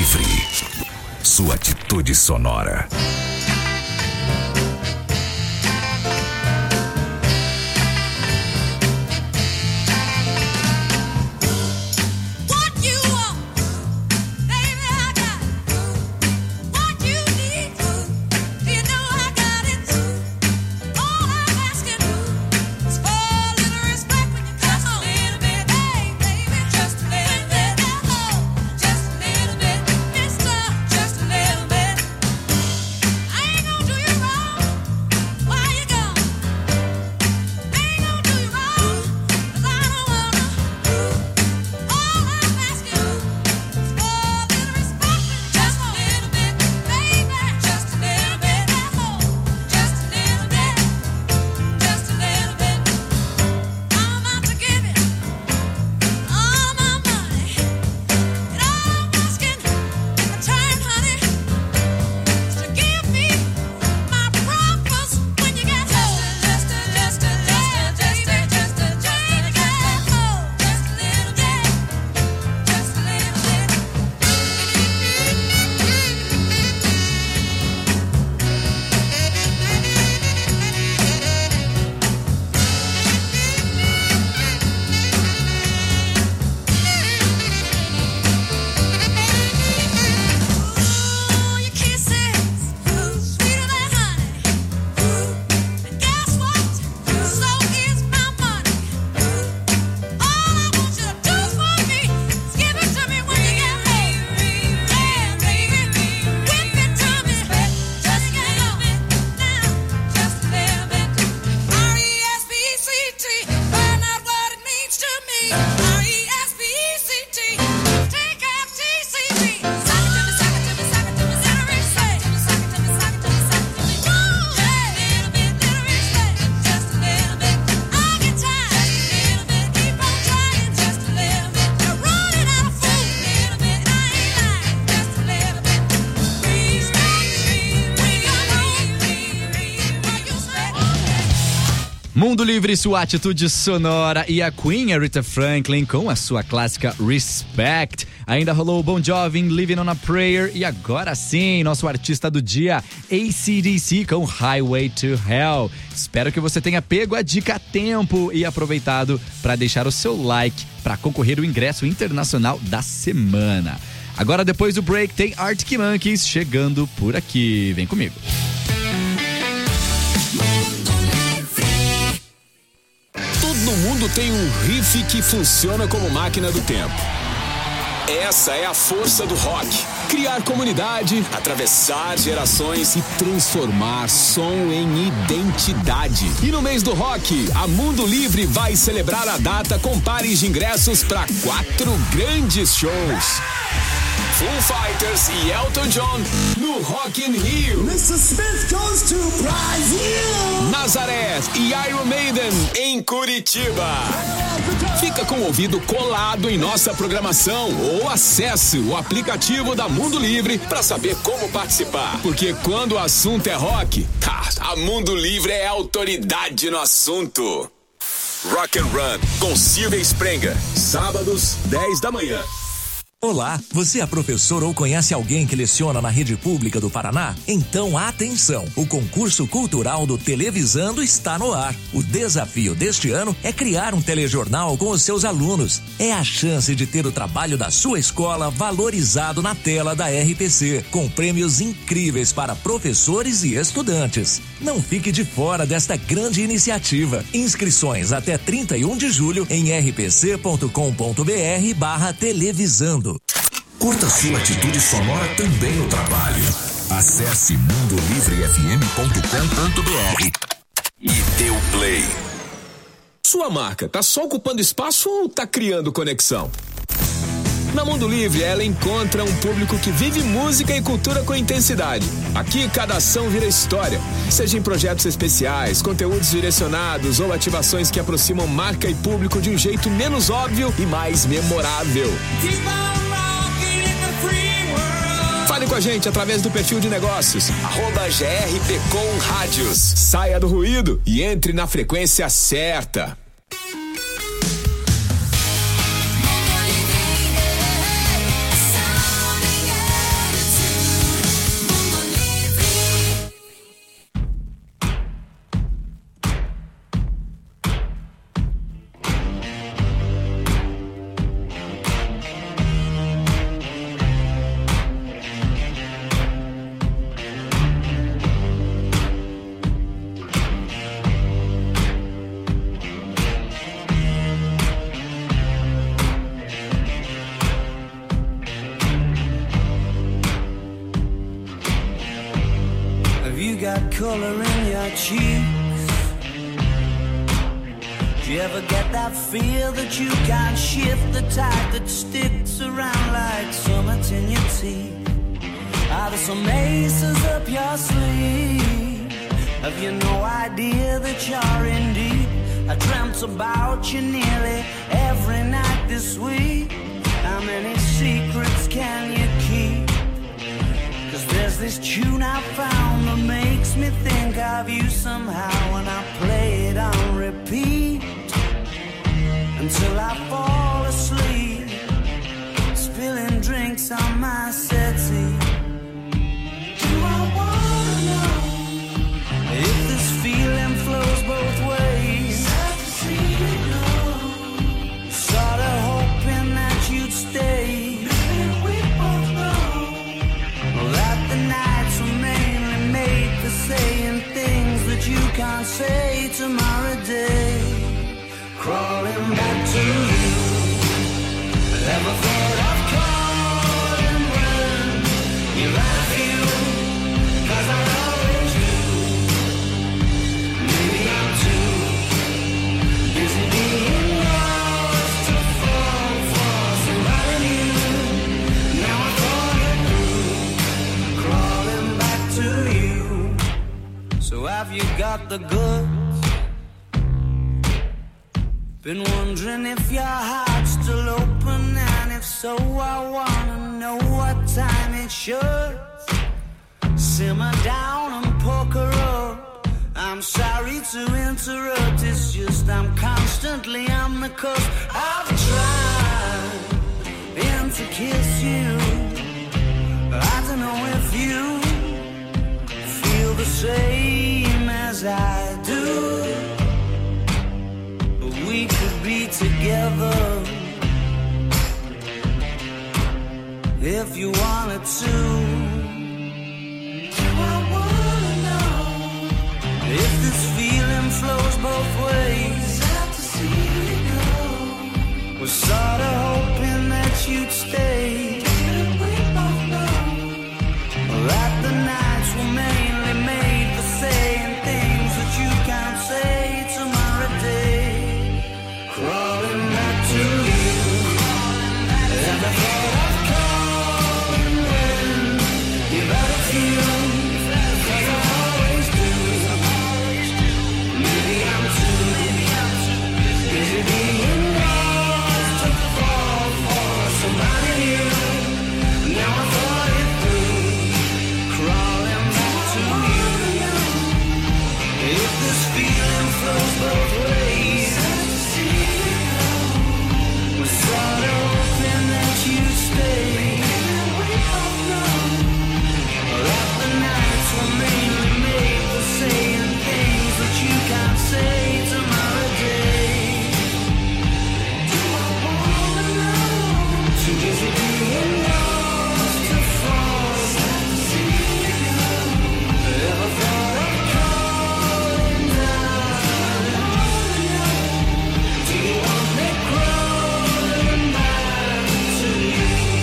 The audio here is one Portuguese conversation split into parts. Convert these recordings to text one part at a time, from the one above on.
Livre. Sua atitude sonora. Mundo Livre, sua atitude sonora, e a Queen Aretha Franklin com a sua clássica Respect. Ainda rolou o Bon Jovi, Living on a Prayer, e agora sim, nosso artista do dia, AC/DC com Highway to Hell. Espero que você tenha pego a dica a tempo e aproveitado para deixar o seu like para concorrer ao ingresso internacional da semana. Agora, depois do break, tem Arctic Monkeys chegando por aqui. Vem comigo. Todo mundo tem um riff que funciona como máquina do tempo. Essa é a força do rock. Criar comunidade, atravessar gerações e transformar som em identidade. E no mês do rock, a Mundo Livre vai celebrar a data com pares de ingressos para 4 grandes shows. Foo Fighters e Elton John no Rock in Rio. Mr. Smith goes to Brazil. Nazareth e Iron Maiden em Curitiba. Fica com o ouvido colado em nossa programação ou acesse o aplicativo da Mundo Livre para saber como participar. Porque quando o assunto é rock, a Mundo Livre é autoridade no assunto. Rock and Run com Silvia Sprenga, sábados 10 da manhã. Olá, você é professor ou conhece alguém que leciona na rede pública do Paraná? Então atenção, o concurso cultural do Televisando está no ar. O desafio deste ano é criar um telejornal com os seus alunos. É a chance de ter o trabalho da sua escola valorizado na tela da RPC, com prêmios incríveis para professores e estudantes. Não fique de fora desta grande iniciativa. Inscrições até 31 de julho em rpc.com.br/televisando. Curta sua atitude sonora também no trabalho. Acesse mundolivrefm.com.br e dê o play. Sua marca tá só ocupando espaço ou tá criando conexão? Na Mundo Livre, ela encontra um público que vive música e cultura com intensidade. Aqui, cada ação vira história. Seja em projetos especiais, conteúdos direcionados ou ativações que aproximam marca e público de um jeito menos óbvio e mais memorável. Fale com a gente através do perfil de negócios @GRPcomRádios. Saia do ruído e entre na frequência certa. color in your cheeks. Do you ever get that feel that you can't shift, the tide that sticks around like summits in your teeth? Are there some aces up your sleeve? Have you no idea that you're in deep? I dreamt about you nearly every night this week. How many secrets can you keep? 'Cause there's this tune I found that makes me think of you somehow, and I play it on repeat until I fall asleep, spilling drinks on my settee. Do I wanna know if this feeling flows both ways? Sad to see you go. Sorta hoping that you'd stay. Maybe we both know that the nights were mainly made for saying things that you can't say tomorrow day. Crawling back to you. Never thought of calling when you're out of you, 'cause I always do. Maybe I'm too busy being lost to fall for somebody new. Now I thought it through, crawling back to you. So have you got the goods? Been wondering if your heart's still open, and if so, I wanna know what time it should. Simmer down and poker up. I'm sorry to interrupt, it's just I'm constantly on the cusp. I've tried to kiss you. I don't know if you feel the same as I do. We could be together if you wanted to. Do I wanna know if this feeling flows both ways? Sad to see you go. Was sorta hoping that you'd stay. Didn't we both know that the nights were mainly made for saying things that you can't say tomorrow day? Crawling back to you, and I thought of calling when you're out of you, 'cause I always do. Maybe I'm too busy being lost to fall for somebody new. Now I thought it through, crawling back to you. If this feeling flows both ways, sorta hoping that you stay. We both know that the nights were mainly made for saying things that you can't say tomorrow day. Do I wanna know? Too busy being lost to fall. Sad to see you go. Ever thought of calling down? Do you want me crawling back to you?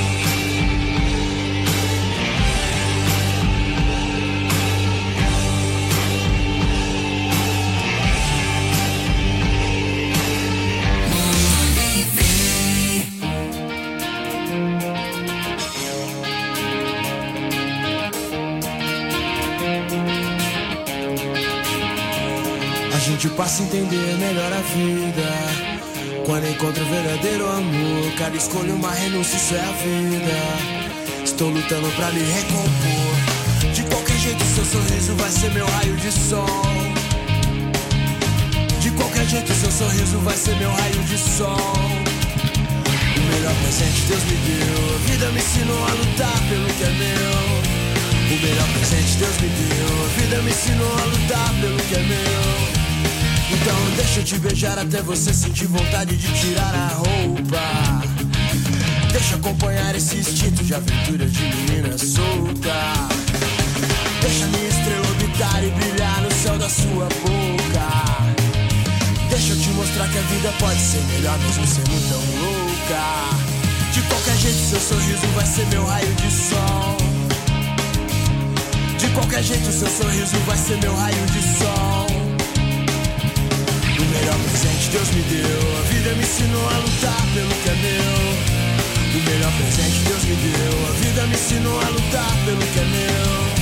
A gente passa a entender melhor a vida quando encontra o verdadeiro amor. Cada escolha uma renúncia, isso é a vida. Estou lutando pra lhe recompor. De qualquer jeito seu sorriso vai ser meu raio de sol. De qualquer jeito seu sorriso vai ser meu raio de sol. O melhor presente Deus me deu. A vida me ensinou a lutar pelo que é meu. O melhor presente Deus me deu. A vida me ensinou a lutar pelo que é meu. Então deixa eu te beijar até você sentir vontade de tirar a roupa. Deixa eu acompanhar esse instinto de aventura de menina solta. Deixa minha estrela orbitar e brilhar no céu da sua boca. Deixa eu te mostrar que a vida pode ser melhor mesmo sendo tão louca. De qualquer jeito seu sorriso vai ser meu raio de sol. De qualquer jeito seu sorriso vai ser meu raio de sol. O melhor presente Deus me deu. A vida me ensinou a lutar pelo que é meu. O melhor presente Deus me deu. A vida me ensinou a lutar pelo que é meu.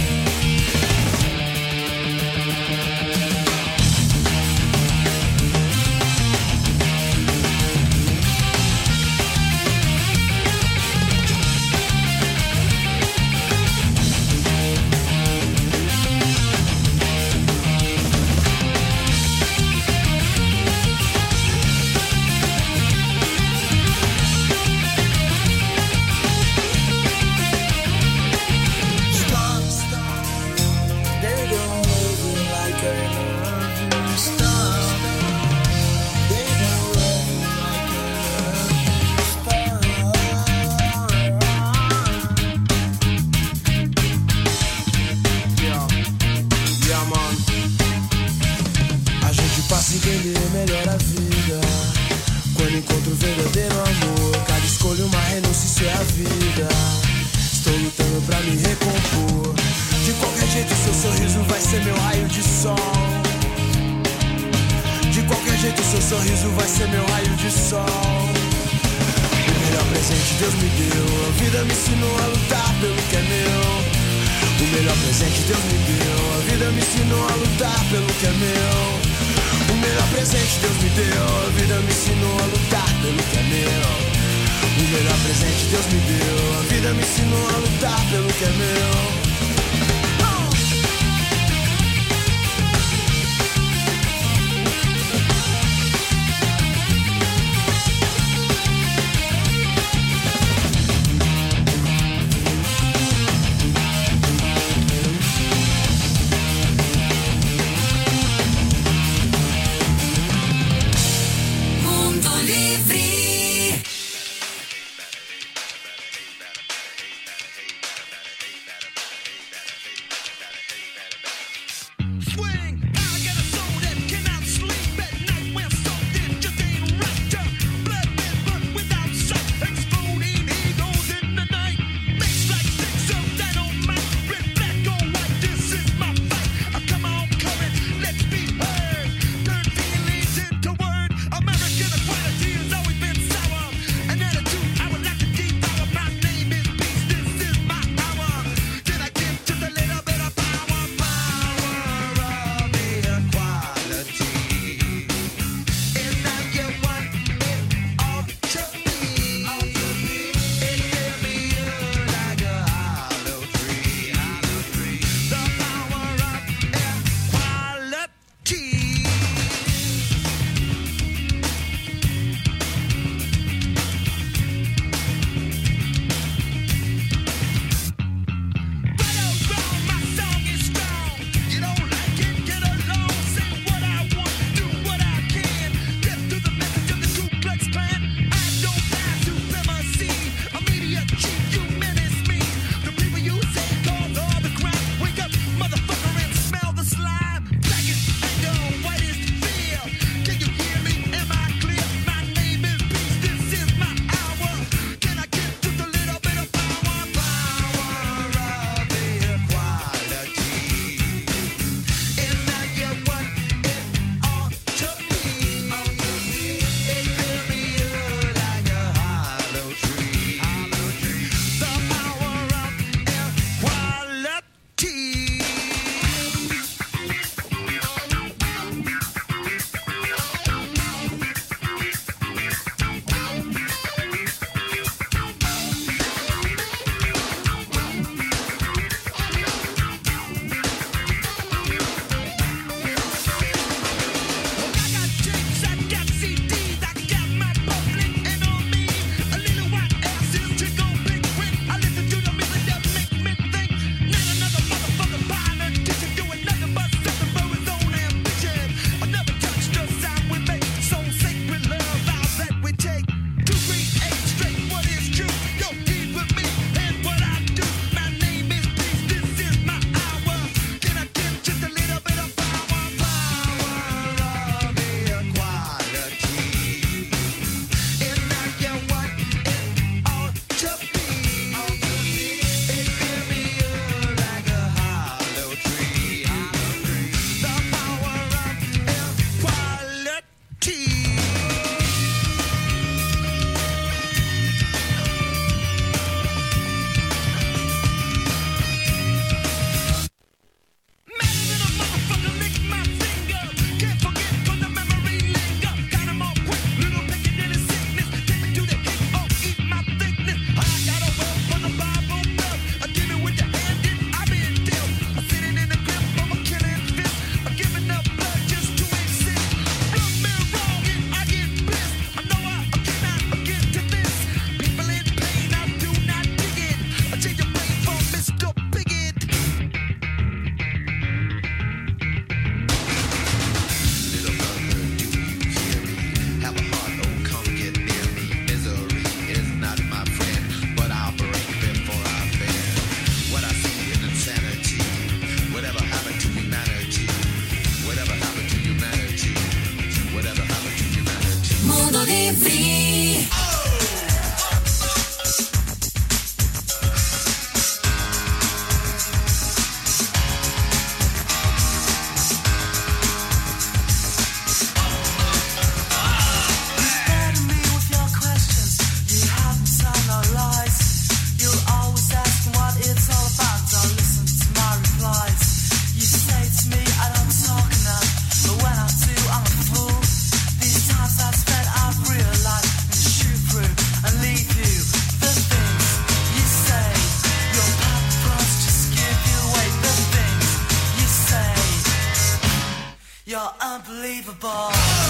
unbelievable.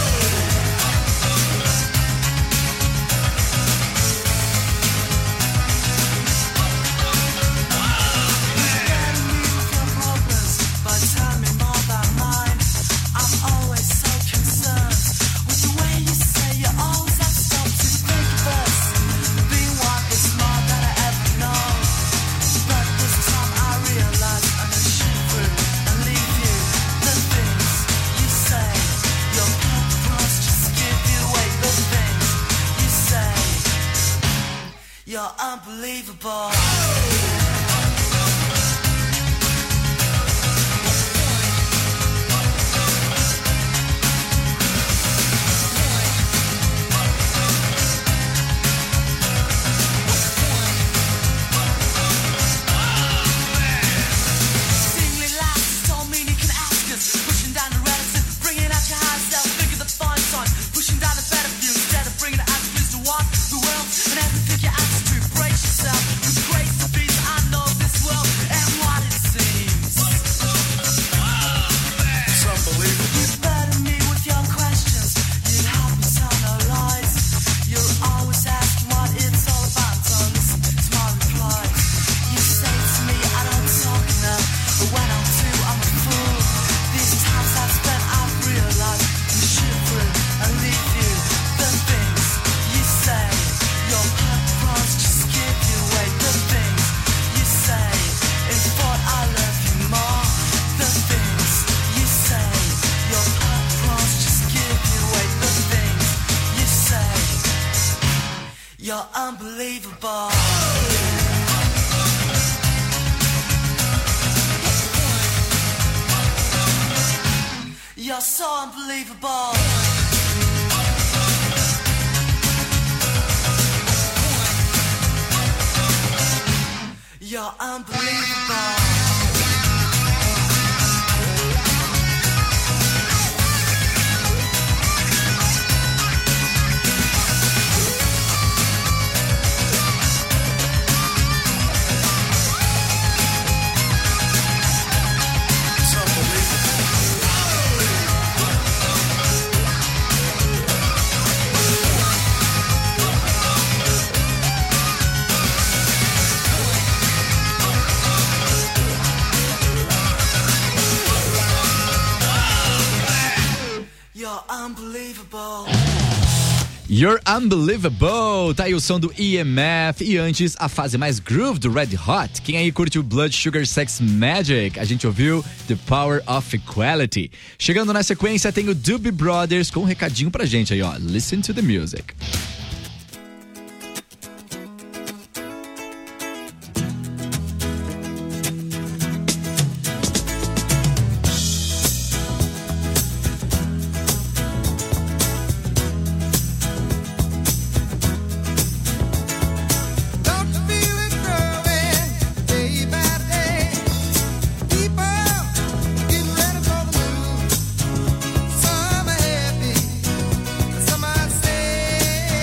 You're unbelievable. You're unbelievable. You're so unbelievable. You're unbelievable. You're Unbelievable, tá aí o som do EMF e antes a fase mais groove do Red Hot. Quem aí curte o Blood Sugar Sex Magic? A gente ouviu The Power of Equality. Chegando na sequência tem o Doobie Brothers com um recadinho pra gente aí, ó. Listen to the music. Some might say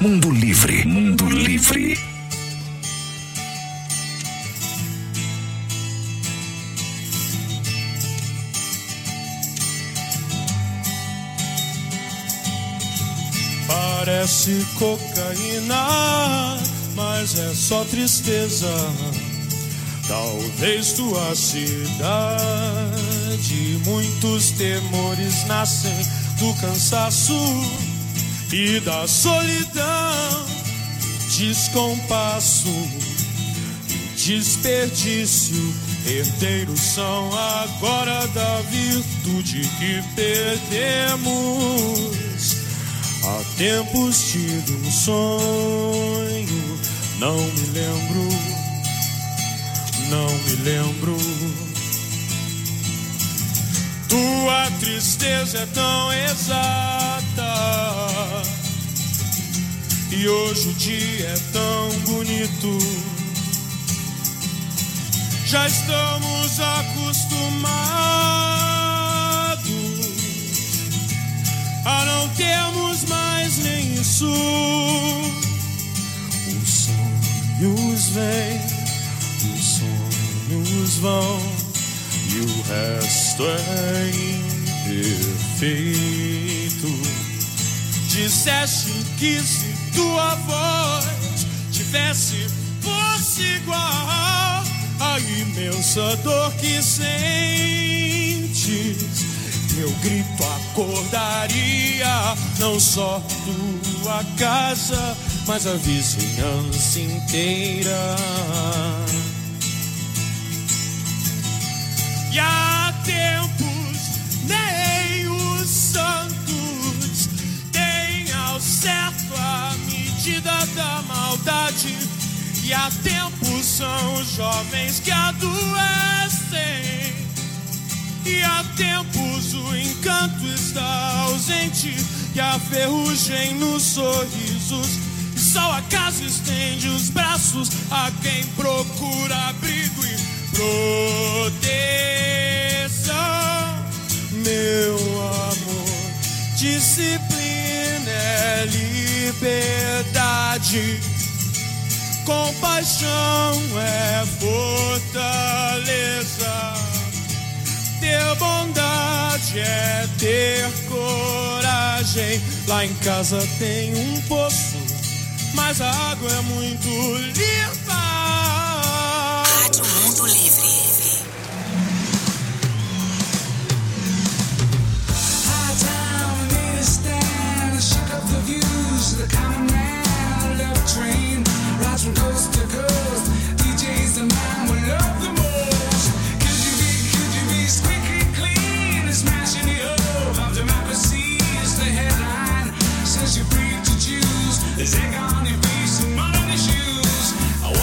Mundo Livre. Mundo Livre. Parece cocaína, mas é só tristeza. Talvez tua cidade, muitos temores nascem do cansaço e da solidão, descompasso e desperdício. Herdeiros são agora da virtude que perdemos. Há tempos tive um sonho, não me lembro. Tua tristeza é tão exata e hoje o dia é tão bonito. Já estamos acostumados a não termos mais nem isso. Os sonhos vêm, os sonhos vão, e o resto é imperfeito. Disseste que se tua voz tivesse fosse igual a imensa dor que sentes, teu grito acordaria não só tua casa, mas a vizinhança inteira. E há tempos nem os santos têm ao certo a medida da maldade. E há tempos são os jovens que adoecem. E há tempos o encanto está ausente e a ferrugem nos sorrisos. E só a casa estende os braços a quem procura abrigo e proteção. Meu amor, disciplina é liberdade. Compaixão é fortaleza. Ter bondade é ter coragem. Lá em casa tem um poço, mas a água é muito limpa. Rádio Mundo Livre. High town, made a stand, shook up the views. The common man, love train, rides from coast to coast. DJ's the man we love the most. Squeaky clean, smashing the hope of democracy is the headline. Says you're free to choose. There's egg on your face and mud on your shoes.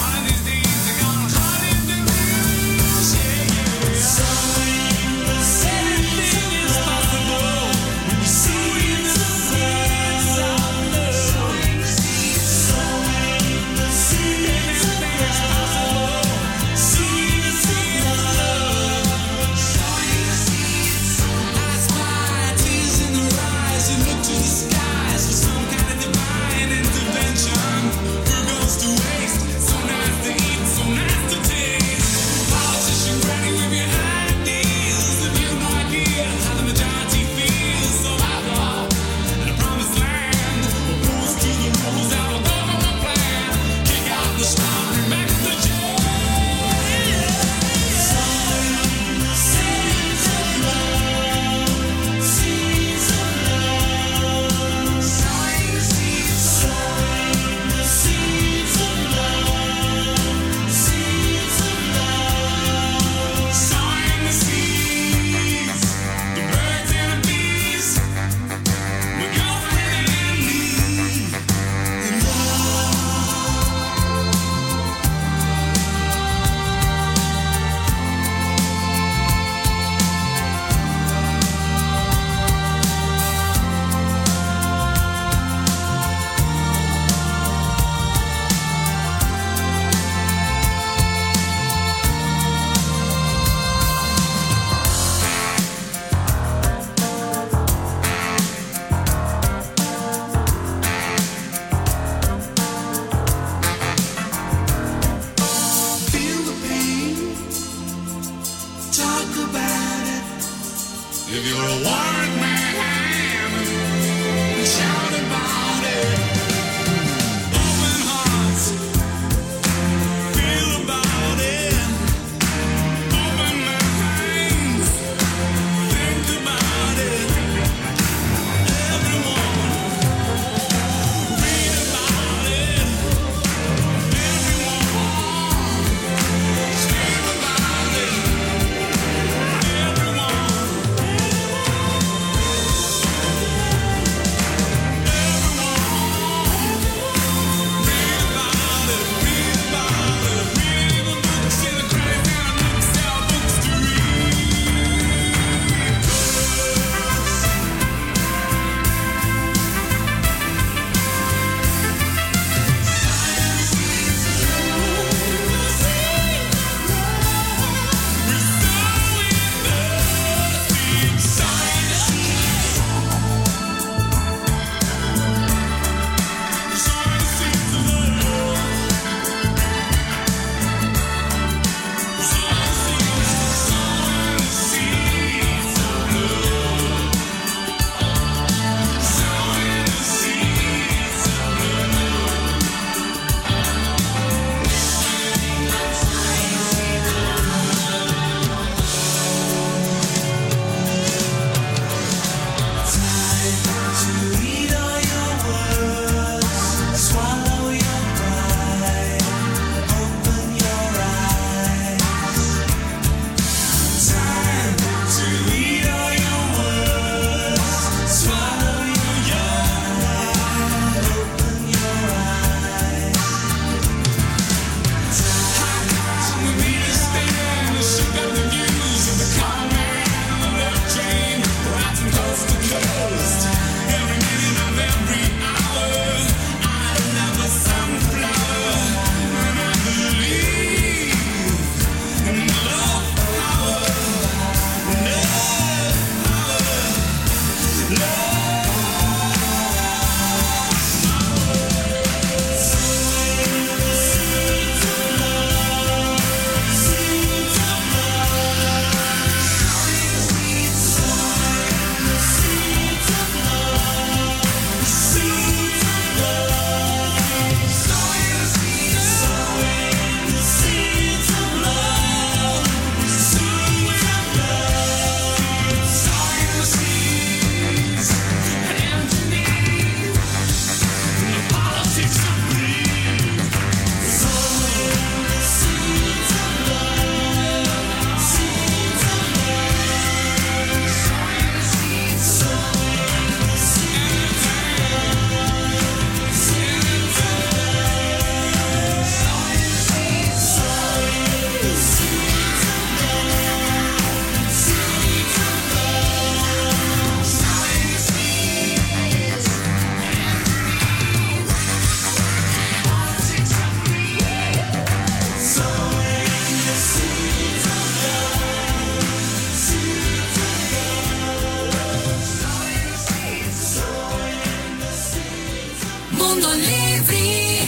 Mundo Livre.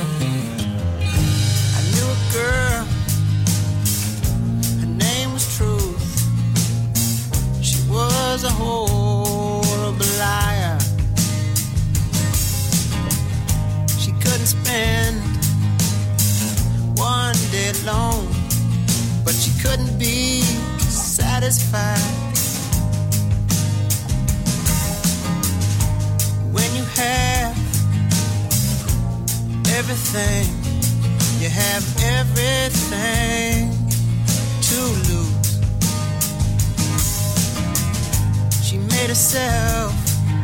I knew a girl, her name was Truth. She was a horrible liar. She couldn't spend one day alone, but she couldn't be satisfied. When you have everything, you have everything to lose. She made herself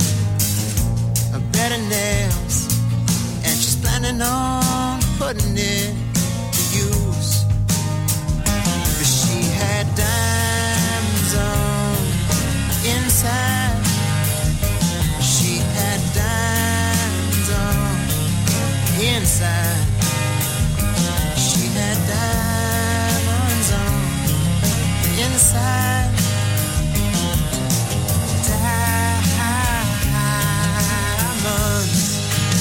a bed of nails, and she's planning on putting it to use. But she had diamonds on inside. She had diamonds on inside. She had diamonds on inside. Diamonds.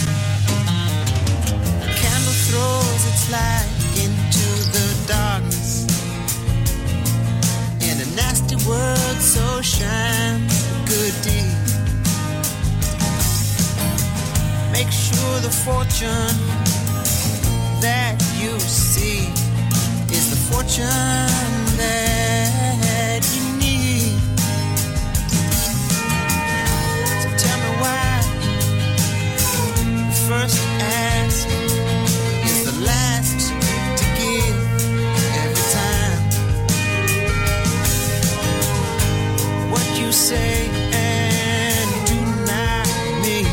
A candle throws its light into the darkness, and a nasty word so shines a good deed. Make sure the fortune that you see is the fortune that you need. So tell me why the first to ask is the last to give every time. What you say and do not mean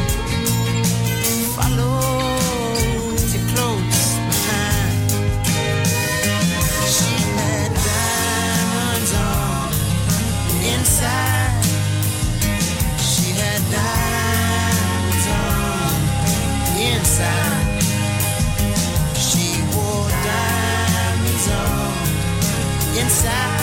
follows you close behind. She had diamonds on inside. She had diamonds on inside. She wore diamonds on inside.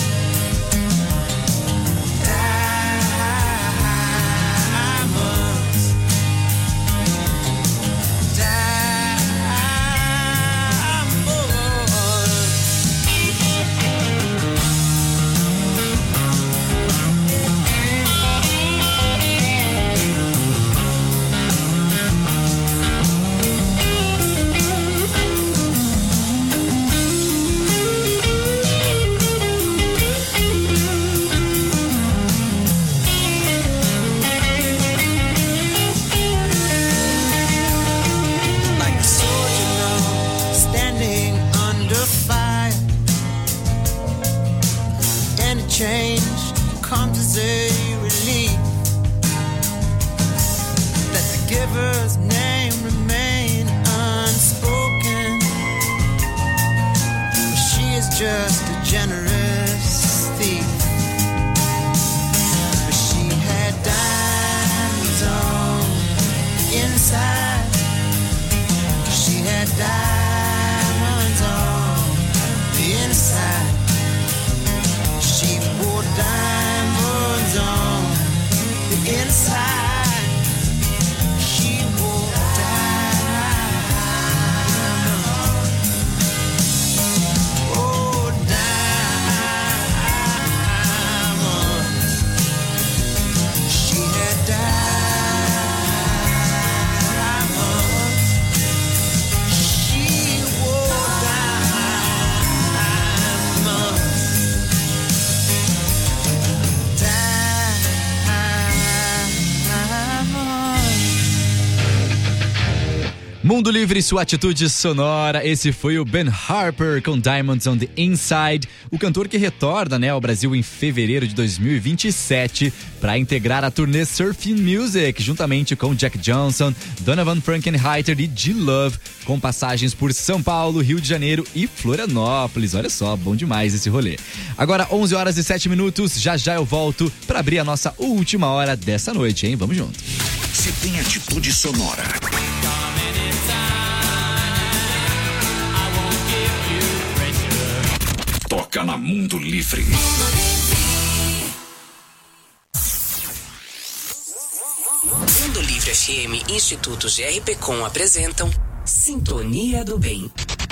Change comes as a relief. Let the giver's name remain unspoken. She is just a generous thief. But she had diamonds on inside. She had diamonds on the inside. She wore diamonds on the inside. She wore diamonds. Oh, diamonds. She had diamonds. She wore diamonds. Mundo Livre, sua atitude sonora. Esse foi o Ben Harper com Diamonds on the Inside, o cantor que retorna, ao Brasil em fevereiro de 2027 para integrar a turnê Surfing Music, juntamente com Jack Johnson, Donovan Frankenheiter e G-Love, com passagens por São Paulo, Rio de Janeiro e Florianópolis. Olha só, bom demais esse rolê. Agora 11h07, já eu volto para abrir a nossa última hora dessa noite, hein? Vamos junto. Se tem atitude sonora, toca na Mundo Livre. Mundo Livre. Livre FM e Instituto GRPcom apresentam Sintonia do Bem.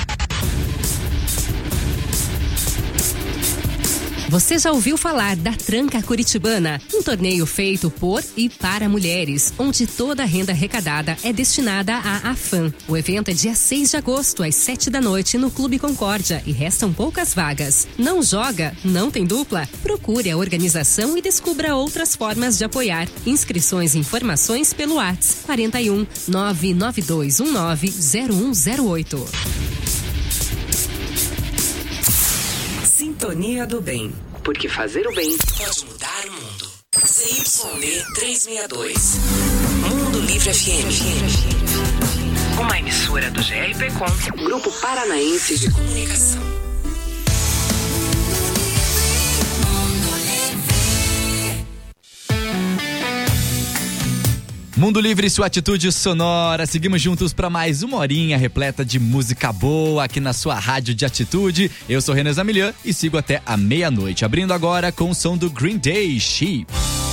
Você já ouviu falar da Tranca Curitibana? Um torneio feito por e para mulheres, onde toda a renda arrecadada é destinada à AFAM. O evento é dia 6 de agosto, às 19h no Clube Concórdia e restam poucas vagas. Não joga? Não tem dupla? Procure a organização e descubra outras formas de apoiar. Inscrições e informações pelo WhatsApp 41 99219 0108. Sintonia do Bem, porque fazer o bem pode mudar o mundo. CYD 362, Mundo Livre FM, uma emissora do GRPcom, Grupo Paranaense de Comunicação. Mundo Livre, sua atitude sonora. Seguimos juntos para mais uma horinha repleta de música boa aqui na sua rádio de atitude. Eu sou René Zamilian e sigo até a meia-noite. Abrindo agora com o som do Green Day, Sheep.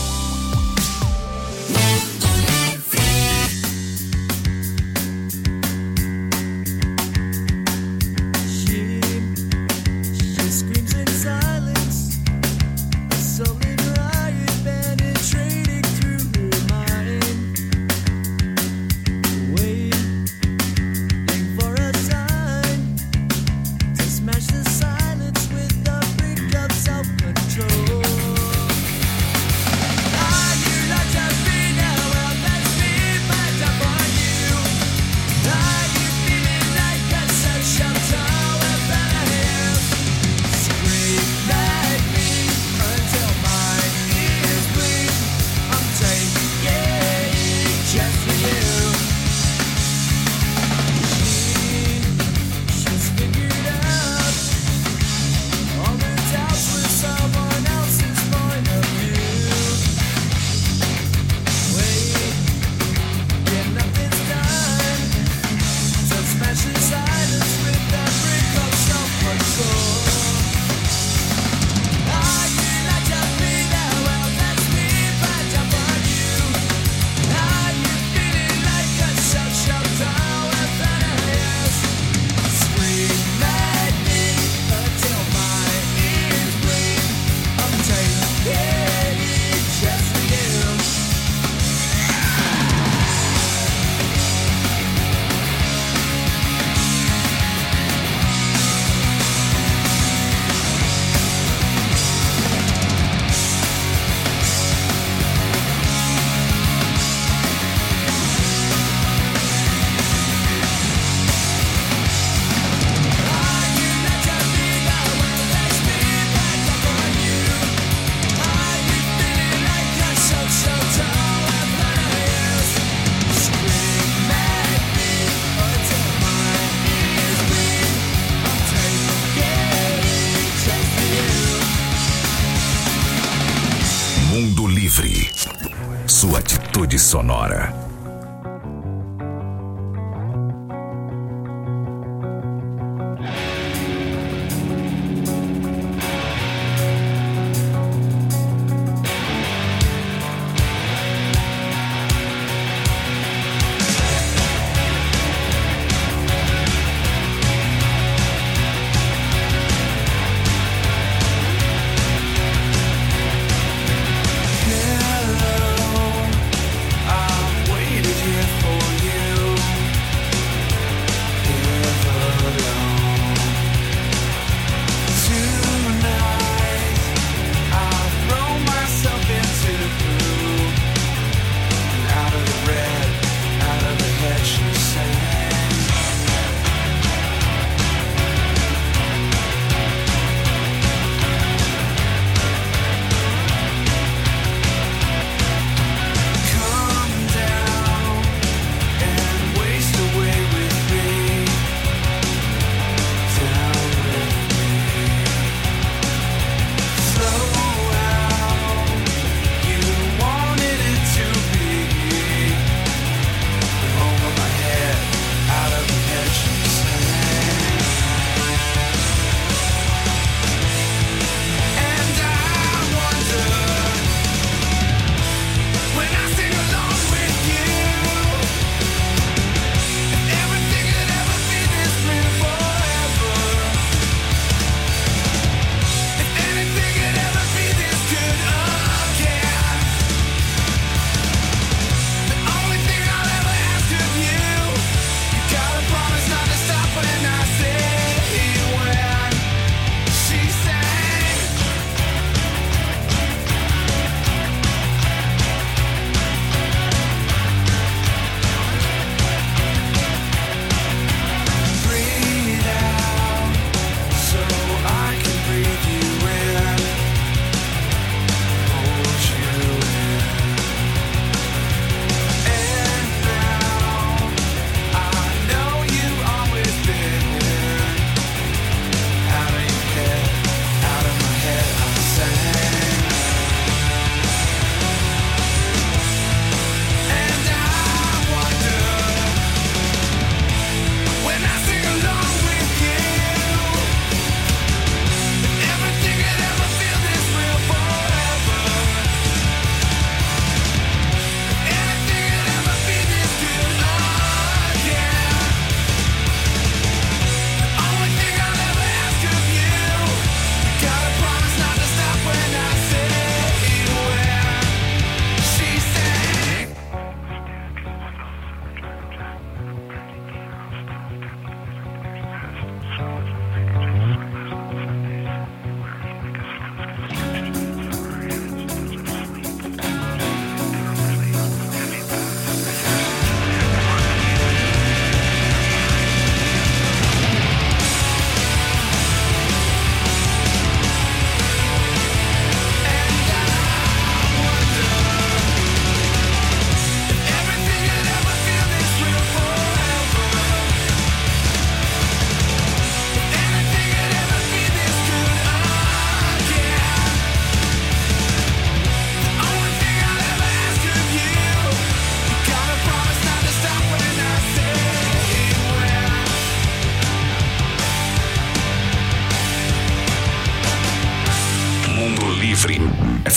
Sua atitude sonora. I'm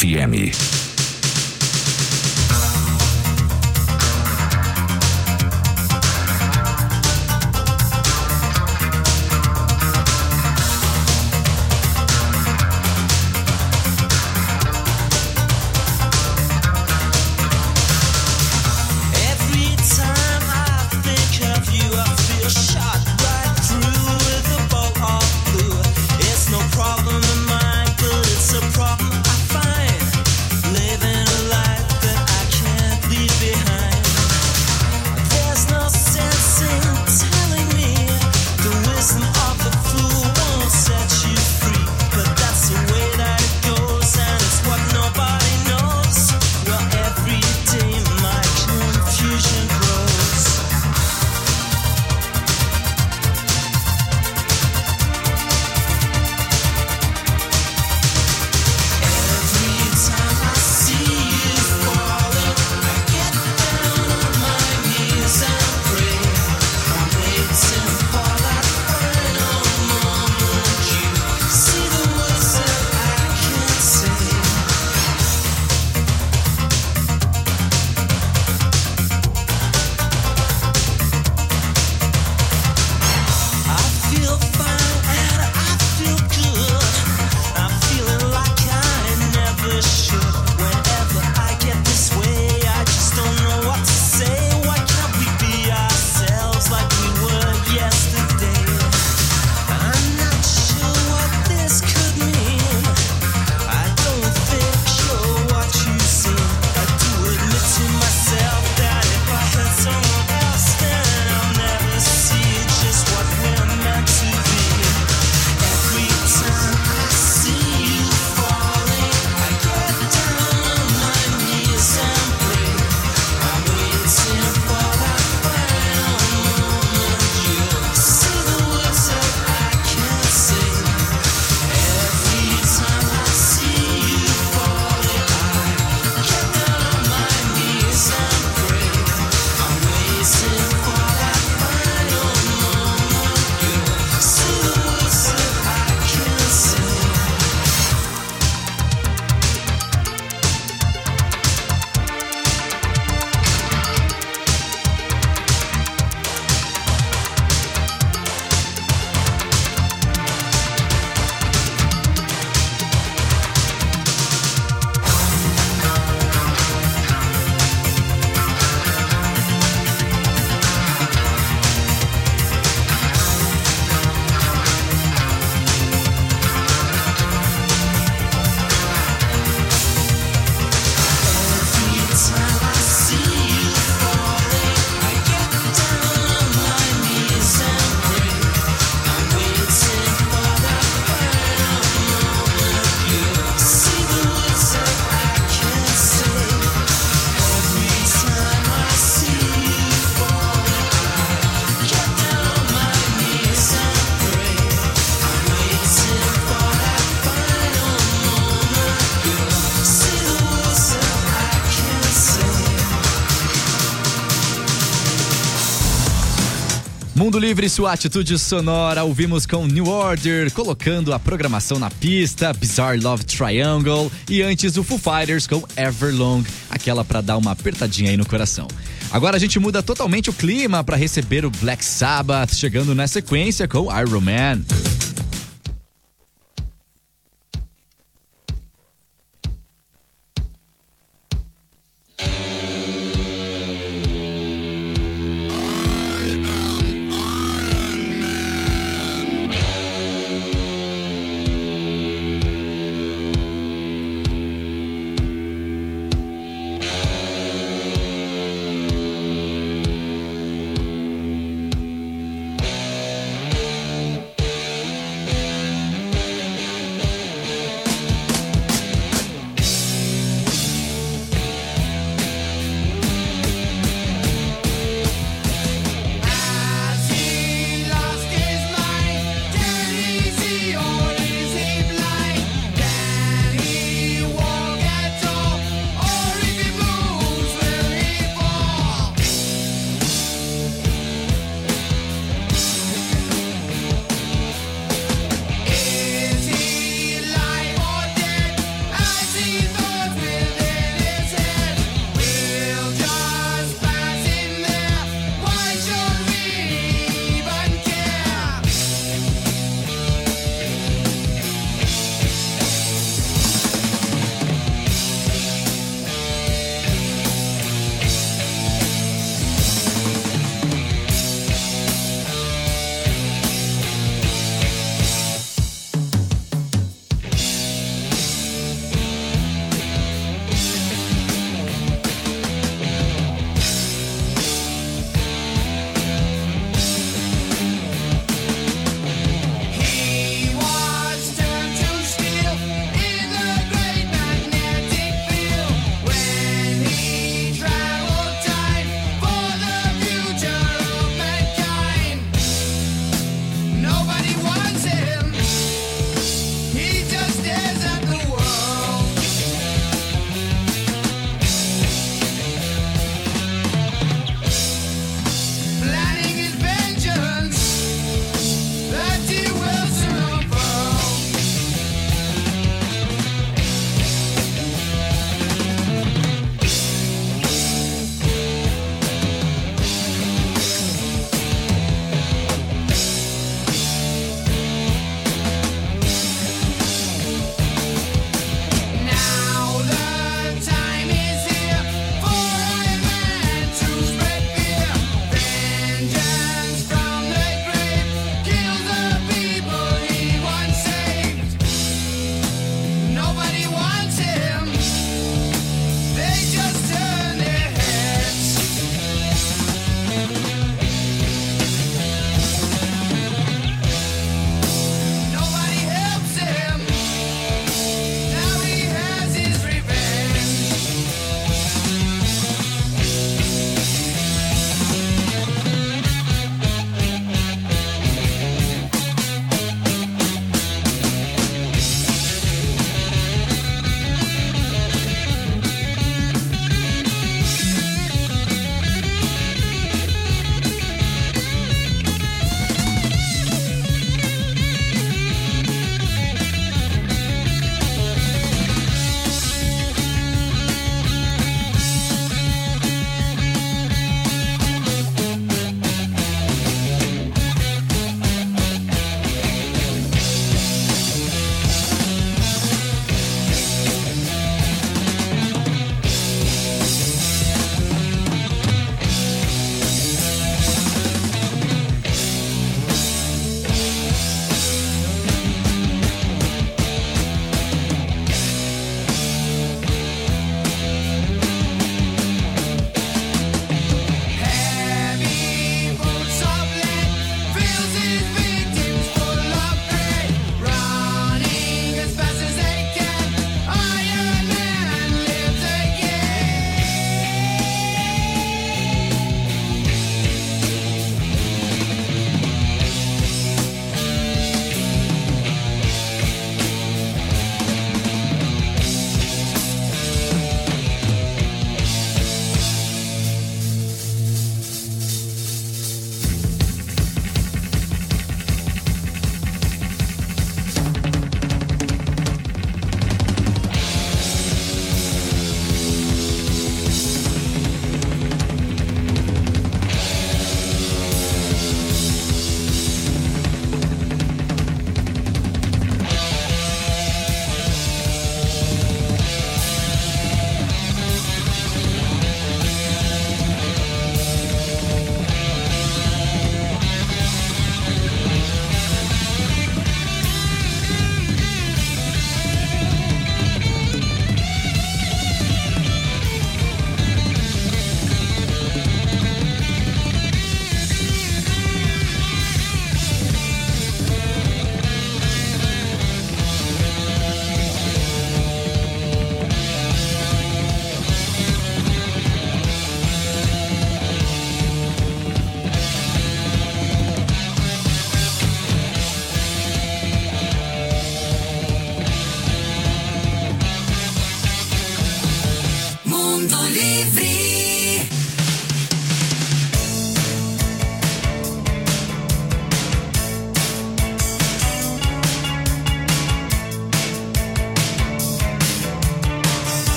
FM. Mundo Livre, sua atitude sonora. Ouvimos com New Order, colocando a programação na pista, Bizarre Love Triangle. E antes o Foo Fighters com Everlong, aquela pra dar uma apertadinha aí no coração. Agora a gente muda totalmente o clima pra receber o Black Sabbath, chegando na sequência com Iron Man.